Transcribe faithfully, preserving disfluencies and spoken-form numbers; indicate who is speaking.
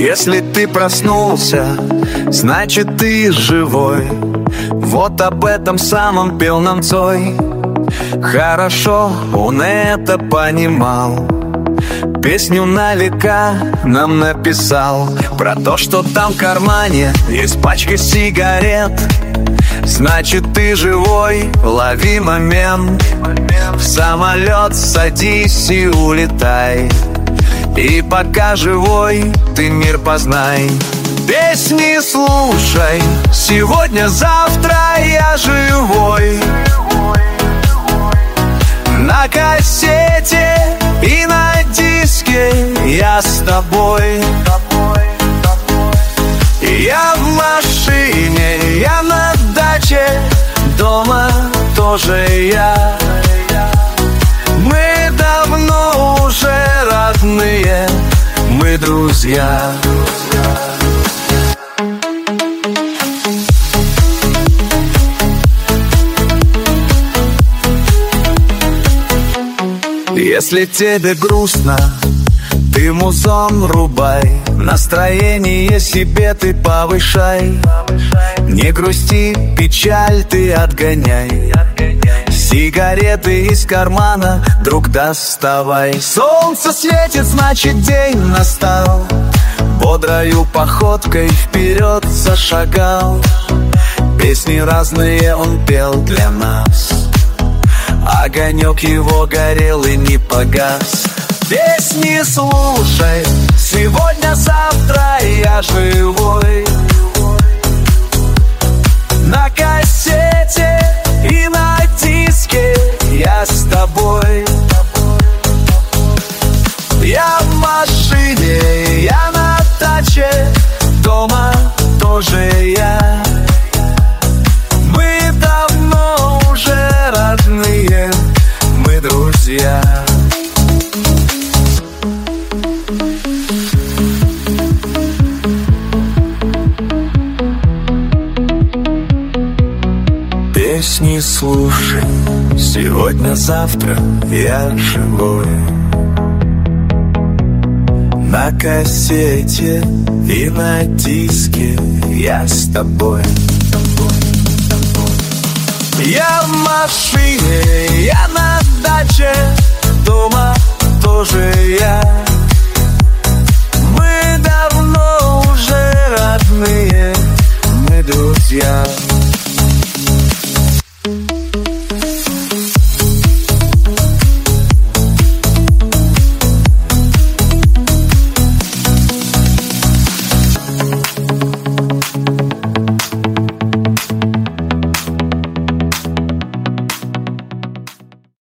Speaker 1: Если ты проснулся, значит ты живой. Вот об этом самом пел нам Цой. Хорошо он это понимал, песню на века нам написал. Про то, что там в кармане есть пачка сигарет. Значит ты живой, лови момент. В самолет садись и улетай. И пока живой, ты мир познай. Песни слушай, сегодня-завтра я живой. На кассете и на диске я с тобой. Я в машине, я на даче, дома тоже я. Мы давно уже родные, мы друзья. Если тебе грустно, ты музон рубай. Настроение себе ты повышай. Не грусти, печаль ты отгоняй. Сигареты из кармана, друг, доставай. Солнце светит, значит день настал. Бодрою походкой вперед зашагал. Песни разные он пел для нас. Огонек его горел и не погас. Песни слушай, сегодня-завтра я живой. На кассете и на диске я с тобой. Я в машине, я на даче, дома тоже я. Мы давно уже родные, мы друзья. Песни слушай, сегодня-завтра я живой. На кассете и на диске я с тобой. Я в машине,